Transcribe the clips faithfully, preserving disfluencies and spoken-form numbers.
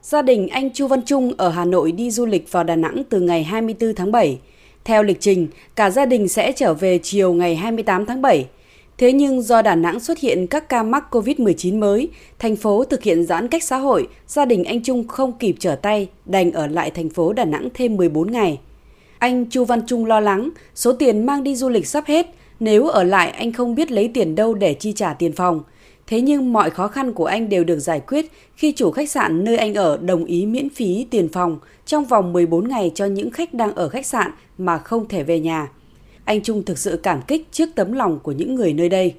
Gia đình anh Chu Văn Trung ở Hà Nội đi du lịch vào Đà Nẵng từ ngày hai mươi tư tháng bảy. Theo lịch trình, cả gia đình sẽ trở về chiều ngày hai mươi tám tháng bảy. Thế nhưng do Đà Nẵng xuất hiện các ca mắc covid mười chín mới, thành phố thực hiện giãn cách xã hội, gia đình anh Trung không kịp trở tay, đành ở lại thành phố Đà Nẵng thêm mười bốn ngày. Anh Chu Văn Trung lo lắng, số tiền mang đi du lịch sắp hết, nếu ở lại anh không biết lấy tiền đâu để chi trả tiền phòng. Thế nhưng mọi khó khăn của anh đều được giải quyết khi chủ khách sạn nơi anh ở đồng ý miễn phí tiền phòng trong vòng mười bốn ngày cho những khách đang ở khách sạn mà không thể về nhà. Anh Trung thực sự cảm kích trước tấm lòng của những người nơi đây.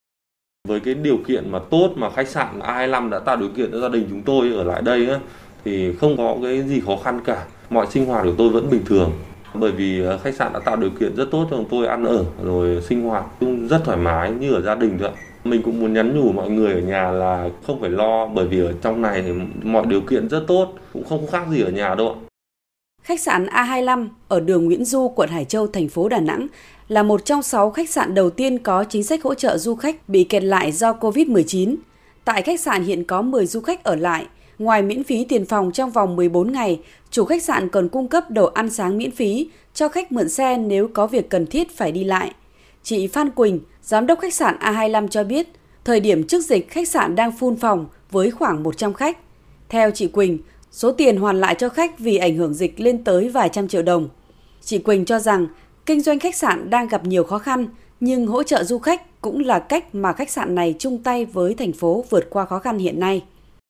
Với cái điều kiện mà tốt mà khách sạn A hai lăm đã tạo điều kiện cho gia đình chúng tôi ở lại đây á, thì không có cái gì khó khăn cả. Mọi sinh hoạt của tôi vẫn bình thường. Bởi vì khách sạn đã tạo điều kiện rất tốt cho chúng tôi ăn ở rồi sinh hoạt cũng rất thoải mái như ở gia đình thôi ạ. Mình cũng muốn nhắn nhủ mọi người ở nhà là không phải lo, bởi vì ở trong này thì mọi điều kiện rất tốt, cũng không khác gì ở nhà đâu ạ. Khách sạn A hai lăm ở đường Nguyễn Du, quận Hải Châu, thành phố Đà Nẵng là một trong sáu khách sạn đầu tiên có chính sách hỗ trợ du khách bị kẹt lại do covid mười chín. Tại khách sạn hiện có mười du khách ở lại. Ngoài miễn phí tiền phòng trong vòng mười bốn ngày, chủ khách sạn còn cung cấp đồ ăn sáng miễn phí cho khách mượn xe nếu có việc cần thiết phải đi lại. Chị Phan Quỳnh, giám đốc khách sạn A hai lăm cho biết, thời điểm trước dịch khách sạn đang full phòng với khoảng một trăm khách. Theo chị Quỳnh, số tiền hoàn lại cho khách vì ảnh hưởng dịch lên tới vài trăm triệu đồng. Chị Quỳnh cho rằng kinh doanh khách sạn đang gặp nhiều khó khăn, nhưng hỗ trợ du khách cũng là cách mà khách sạn này chung tay với thành phố vượt qua khó khăn hiện nay.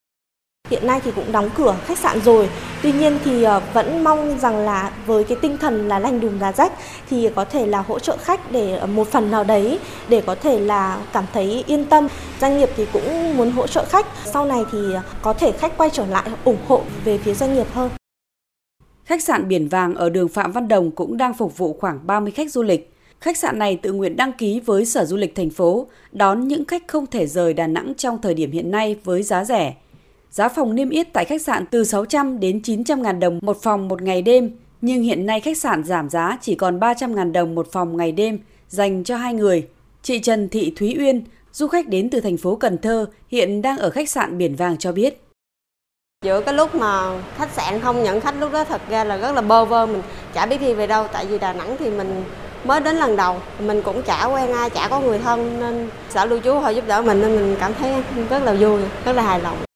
Hiện nay thì cũng đóng cửa khách sạn rồi, tuy nhiên thì vẫn mong rằng là với cái tinh thần là lành đùm lá rách thì có thể là hỗ trợ khách để một phần nào đấy để có thể là cảm thấy yên tâm. Doanh nghiệp thì cũng muốn hỗ trợ khách, sau này thì có thể khách quay trở lại ủng hộ về phía doanh nghiệp hơn. Khách sạn Biển Vàng ở đường Phạm Văn Đồng cũng đang phục vụ khoảng ba mươi khách du lịch. Khách sạn này tự nguyện đăng ký với Sở Du lịch thành phố, đón những khách không thể rời Đà Nẵng trong thời điểm hiện nay với giá rẻ. Giá phòng niêm yết tại khách sạn từ sáu trăm đến chín trăm ngàn đồng một phòng một ngày đêm, nhưng hiện nay khách sạn giảm giá chỉ còn ba trăm ngàn đồng một phòng ngày đêm dành cho hai người. Chị Trần Thị Thúy Uyên, du khách đến từ thành phố Cần Thơ, hiện đang ở khách sạn Biển Vàng cho biết. Giữa cái lúc mà khách sạn không nhận khách, lúc đó thật ra là rất là bơ vơ, mình chả biết đi về đâu. Tại vì Đà Nẵng thì mình mới đến lần đầu, mình cũng chả quen ai, chả có người thân, nên Sở Lưu trú họ giúp đỡ mình nên mình cảm thấy rất là vui, rất là hài lòng.